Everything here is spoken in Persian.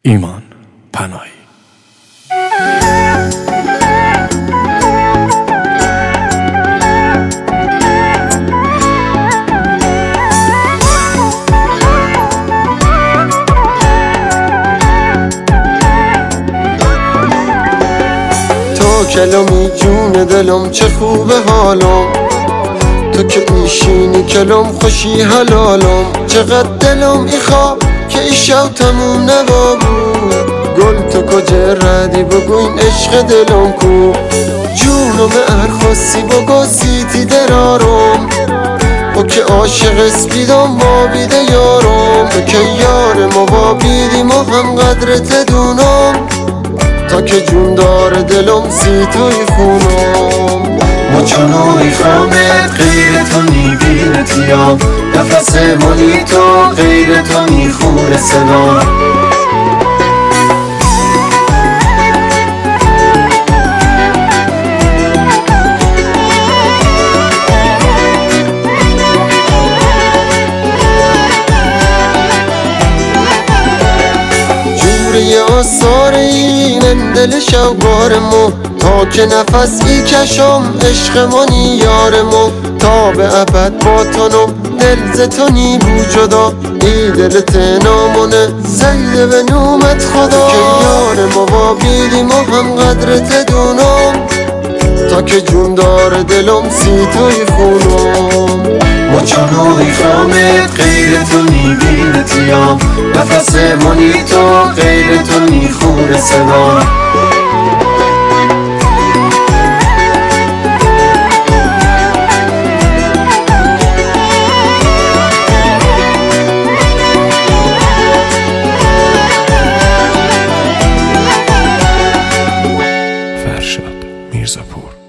ایمان پناهی. تو کلمی جون دلم، چه خوبه حالم، تو که میشینی کلم خوشی حلالم. چقدر دلم ایخوا که ایشو تموم نبابو، گل تو کجا ردی بگو این عشق دلم کو. جونم هر خواستی بگو سیتی درارم، او که عاشق اسپیدم با بیده یارم. تو که یار ما با بیدی ما هم قدرت دونم، تا که جون داره دلم سی توی خونم. ما چونوی خامت غیر تو نیبینتیم، نفس منی تو غیر تو میخور سلام. جوری آثار این دل شوگارمو، تا که نفس ای کشم عشق منی یارمو. تا به ابد با تنم دل زتونی بو جدا، ای دلت نامونه سیده به نومت خدا. که یار ما با بیدی ما هم قدرت دونم، تا که جون داره دلم سی توی خونم. ما چونوی خامت غیر تو نیبینتیم، نفس منی تو غیر تو میخور سلام. فرشاد میرزاپور.